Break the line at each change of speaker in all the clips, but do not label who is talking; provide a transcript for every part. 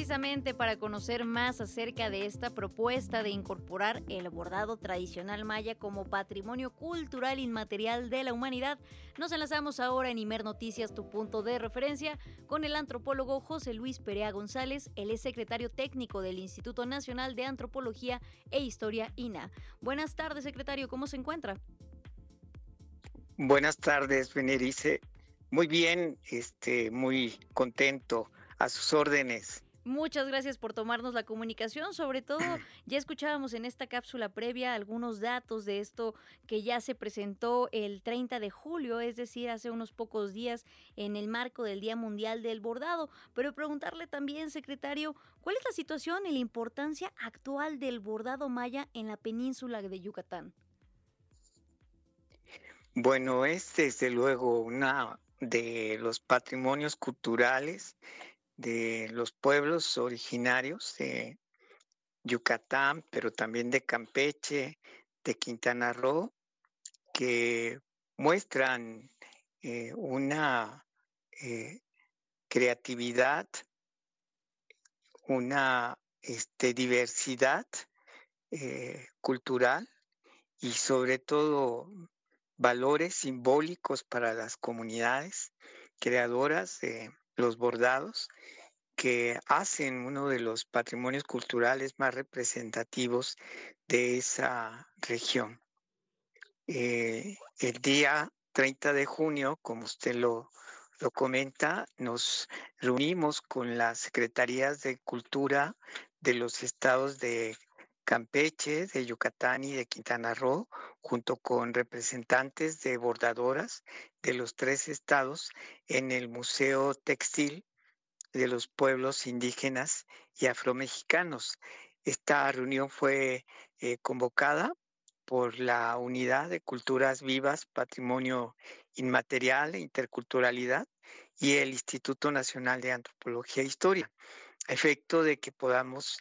Precisamente para conocer más acerca de esta propuesta de incorporar el bordado tradicional maya como patrimonio cultural inmaterial de la humanidad, nos enlazamos ahora en Imer Noticias, tu punto de referencia, con el antropólogo José Luis Perea González. Él es secretario técnico del Instituto Nacional de Antropología e Historia, INAH. Buenas tardes, secretario, ¿cómo se encuentra?
Buenas tardes, Benerice. Muy bien, muy contento, a sus órdenes.
Muchas gracias por tomarnos la comunicación. Sobre todo, ya escuchábamos en esta cápsula previa algunos datos de esto que ya se presentó el 30 de julio, es decir, hace unos pocos días en el marco del Día Mundial del Bordado. Pero preguntarle también, secretario, ¿cuál es la situación y la importancia actual del bordado maya en la península de Yucatán?
Bueno, es desde luego una de los patrimonios culturales de los pueblos originarios de Yucatán, pero también de Campeche, de Quintana Roo, que muestran una eh, creatividad, una diversidad cultural y sobre todo valores simbólicos para las comunidades creadoras de los bordados que hacen uno de los patrimonios culturales más representativos de esa región. El día 30 de junio, como usted lo comenta, nos reunimos con las secretarías de cultura de los estados de Campeche, de Yucatán y de Quintana Roo, junto con representantes de bordadoras de los tres estados en el Museo Textil de los Pueblos Indígenas y Afromexicanos. Esta reunión fue convocada por la Unidad de Culturas Vivas, Patrimonio Inmaterial e Interculturalidad y el Instituto Nacional de Antropología e Historia, a efecto de que podamos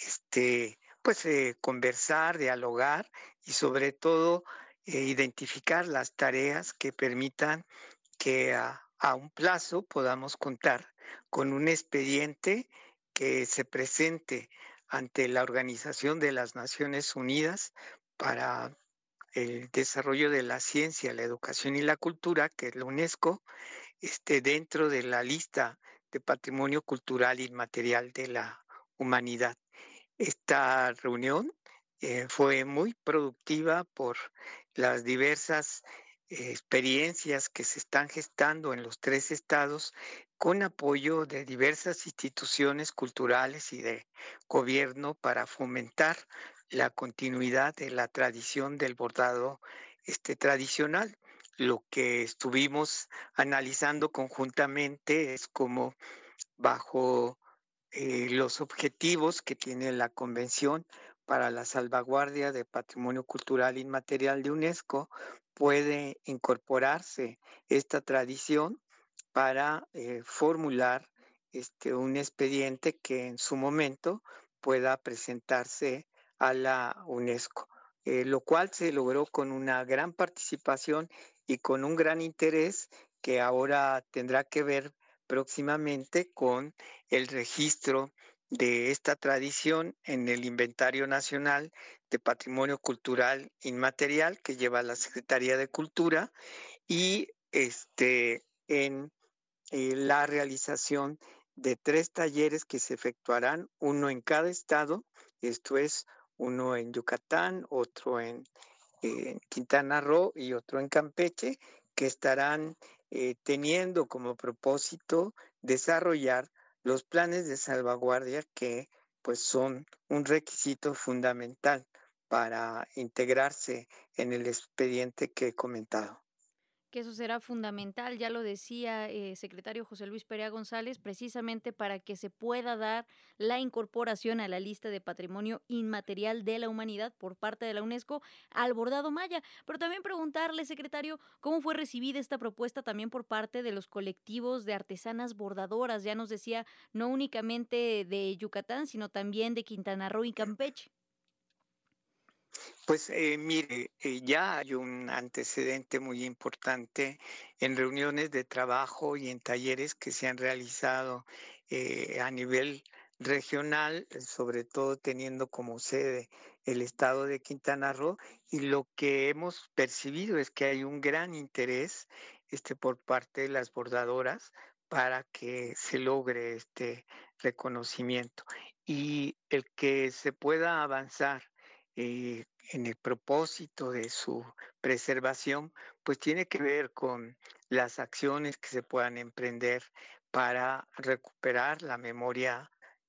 conversar, dialogar y sobre todo identificar las tareas que permitan que a un plazo podamos contar con un expediente que se presente ante la Organización de las Naciones Unidas para el desarrollo de la ciencia, la educación y la cultura, que es la UNESCO, esté dentro de la lista de patrimonio cultural inmaterial de la humanidad. Esta reunión fue muy productiva por las diversas experiencias que se están gestando en los tres estados con apoyo de diversas instituciones culturales y de gobierno para fomentar la continuidad de la tradición del bordado tradicional. Lo que estuvimos analizando conjuntamente es cómo bajo los objetivos que tiene la Convención para la Salvaguardia de Patrimonio Cultural Inmaterial de UNESCO, puede incorporarse esta tradición para formular un expediente que en su momento pueda presentarse a la UNESCO, lo cual se logró con una gran participación y con un gran interés que ahora tendrá que ver próximamente con el registro de esta tradición en el Inventario Nacional de Patrimonio Cultural Inmaterial que lleva la Secretaría de Cultura y en la realización de 3 talleres que se efectuarán, uno en cada estado, esto es uno en Yucatán, otro en Quintana Roo y otro en Campeche, que estarán teniendo como propósito desarrollar los planes de salvaguardia que pues son un requisito fundamental para integrarse en el expediente que he comentado.
Que eso será fundamental, ya lo decía secretario José Luis Perea González, precisamente para que se pueda dar la incorporación a la lista de patrimonio inmaterial de la humanidad por parte de la UNESCO al bordado maya. Pero también preguntarle, secretario, cómo fue recibida esta propuesta también por parte de los colectivos de artesanas bordadoras. Ya nos decía, no únicamente de Yucatán, sino también de Quintana Roo y Campeche.
Pues mire, ya hay un antecedente muy importante en reuniones de trabajo y en talleres que se han realizado a nivel regional, sobre todo teniendo como sede el estado de Quintana Roo, y lo que hemos percibido es que hay un gran interés por parte de las bordadoras para que se logre este reconocimiento y el que se pueda avanzar en el propósito de su preservación, pues tiene que ver con las acciones que se puedan emprender para recuperar la memoria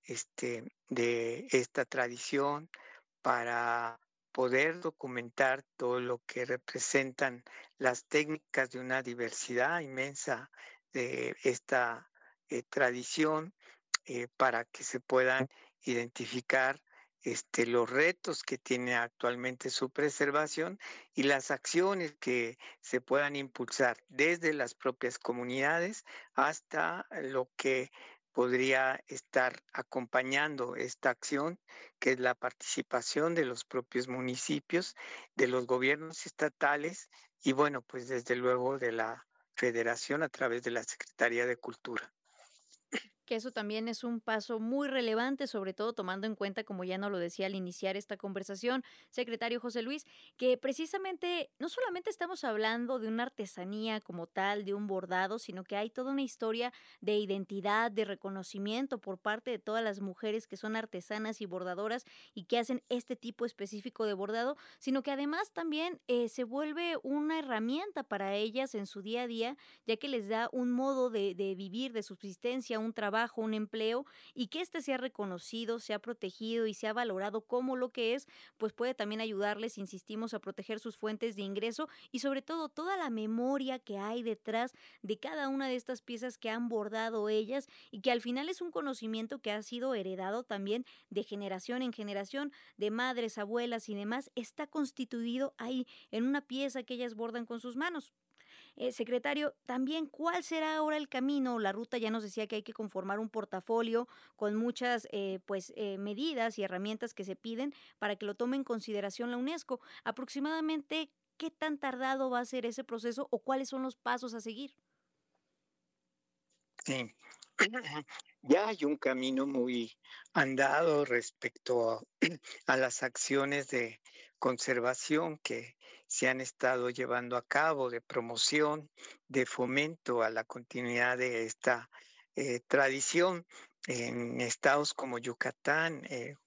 de esta tradición, para poder documentar todo lo que representan las técnicas de una diversidad inmensa de esta tradición, para que se puedan identificar los retos que tiene actualmente su preservación y las acciones que se puedan impulsar desde las propias comunidades hasta lo que podría estar acompañando esta acción, que es la participación de los propios municipios, de los gobiernos estatales y bueno, pues desde luego de la federación a través de la Secretaría de Cultura.
Que eso también es un paso muy relevante, sobre todo tomando en cuenta, como ya nos lo decía al iniciar esta conversación, secretario José Luis, que precisamente no solamente estamos hablando de una artesanía como tal, de un bordado, sino que hay toda una historia de identidad, de reconocimiento por parte de todas las mujeres que son artesanas y bordadoras y que hacen este tipo específico de bordado, sino que además también se vuelve una herramienta para ellas en su día a día, ya que les da un modo de vivir, de subsistencia, un trabajo, un empleo, y que éste sea reconocido, sea protegido y sea valorado como lo que es, pues puede también ayudarles, insistimos, a proteger sus fuentes de ingreso y sobre todo toda la memoria que hay detrás de cada una de estas piezas que han bordado ellas y que al final es un conocimiento que ha sido heredado también de generación en generación, de madres, abuelas y demás, está constituido ahí en una pieza que ellas bordan con sus manos. Secretario, también, ¿cuál será ahora el camino? La ruta ya nos decía que hay que conformar un portafolio con muchas medidas y herramientas que se piden para que lo tome en consideración la UNESCO. Aproximadamente, ¿qué tan tardado va a ser ese proceso o cuáles son los pasos a seguir?
Sí. Ya hay un camino muy andado respecto a las acciones de conservación que se han estado llevando a cabo, de promoción, de fomento a la continuidad de esta tradición. En estados como Yucatán,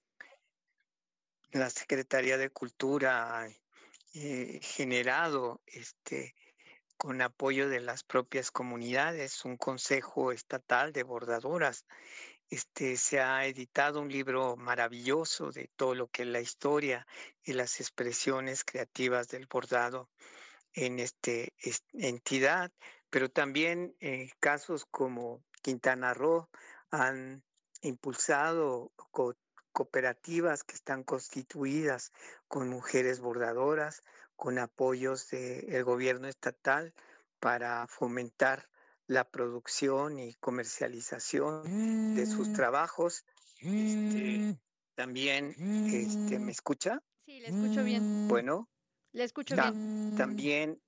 la Secretaría de Cultura ha generado con apoyo de las propias comunidades, un consejo estatal de bordadoras. Se ha editado un libro maravilloso de todo lo que es la historia y las expresiones creativas del bordado en entidad, pero también casos como Quintana Roo han impulsado cooperativas que están constituidas con mujeres bordadoras, con apoyos del gobierno estatal para fomentar la producción y comercialización de sus trabajos. También, ¿me escucha?
Sí, le escucho bien.
Bueno,
Le escucho
ya,
bien.
también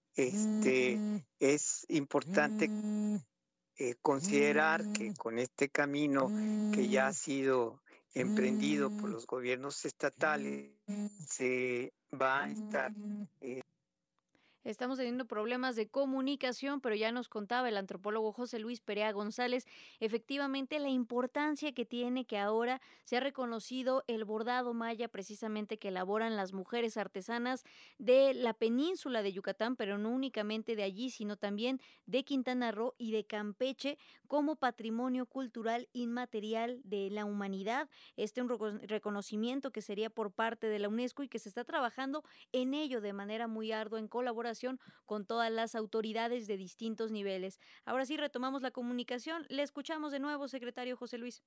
es importante considerar que con este camino que ya ha sido emprendido por los gobiernos estatales, se va a estar
Estamos teniendo problemas de comunicación, pero ya nos contaba el antropólogo José Luis Perea González, efectivamente la importancia que tiene que ahora se ha reconocido el bordado maya precisamente que elaboran las mujeres artesanas de la península de Yucatán, pero no únicamente de allí, sino también de Quintana Roo y de Campeche como patrimonio cultural inmaterial de la humanidad. Un reconocimiento que sería por parte de la UNESCO y que se está trabajando en ello de manera muy ardua en colaboración con todas las autoridades de distintos niveles. Ahora sí retomamos la comunicación. Le escuchamos de nuevo, secretario José Luis.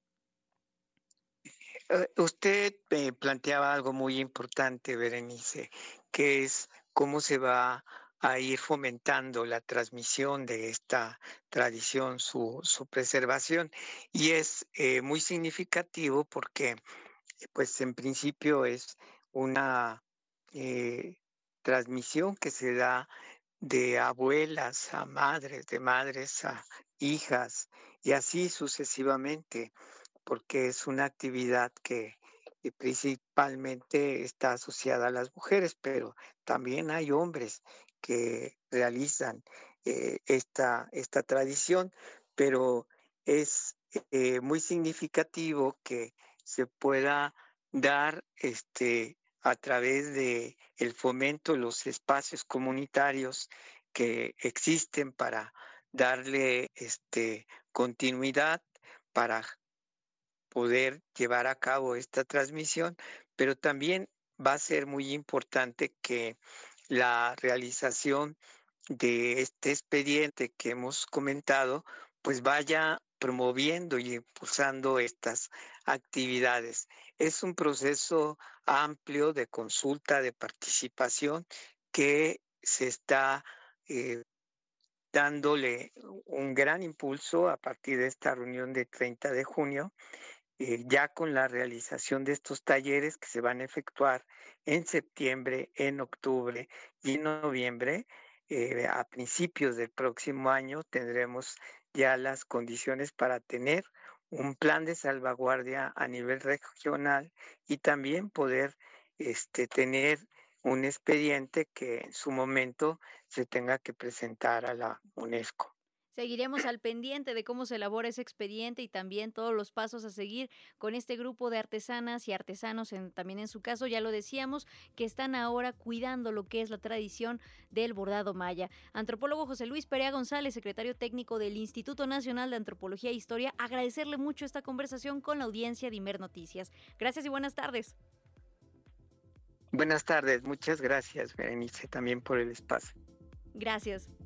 Usted planteaba algo muy importante, Berenice, que es cómo se va a ir fomentando la transmisión de esta tradición, su preservación. Y es muy significativo porque, pues en principio es una eh, transmisión que se da de abuelas a madres, de madres a hijas, y así sucesivamente porque es una actividad que principalmente está asociada a las mujeres, pero también hay hombres que realizan esta tradición, pero es muy significativo que se pueda dar a través de el fomento, los espacios comunitarios que existen para darle continuidad, para poder llevar a cabo esta transmisión, pero también va a ser muy importante que la realización de este expediente que hemos comentado, pues vaya promoviendo y impulsando estas actividades. Es un proceso amplio de consulta, de participación que se está eh, dándole un gran impulso a partir de esta reunión de 30 de junio, ya con la realización de estos talleres que se van a efectuar en septiembre, en octubre y en noviembre. A principios del próximo año tendremos ya las condiciones para tener un plan de salvaguardia a nivel regional y también poder tener un expediente que en su momento se tenga que presentar a la UNESCO.
Seguiremos al pendiente de cómo se elabora ese expediente y también todos los pasos a seguir con este grupo de artesanas y artesanos, también en su caso, ya lo decíamos, que están ahora cuidando lo que es la tradición del bordado maya. Antropólogo José Luis Perea González, secretario técnico del Instituto Nacional de Antropología e Historia, agradecerle mucho esta conversación con la audiencia de Imer Noticias. Gracias y buenas tardes.
Buenas tardes, muchas gracias, Berenice, también por el espacio.
Gracias.